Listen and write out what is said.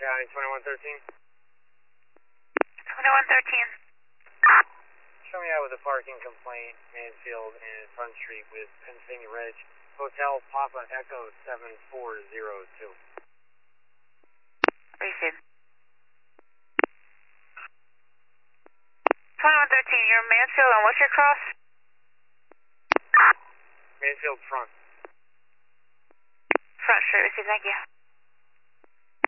County 2113. 2113. Show me out with a parking complaint, Mansfield and Front Street with Pennsylvania Reg, Hotel Papa Echo 7402. Receive. 2113, you're Mansfield, and what's your cross? Mansfield Front. Front Street, receive, thank you.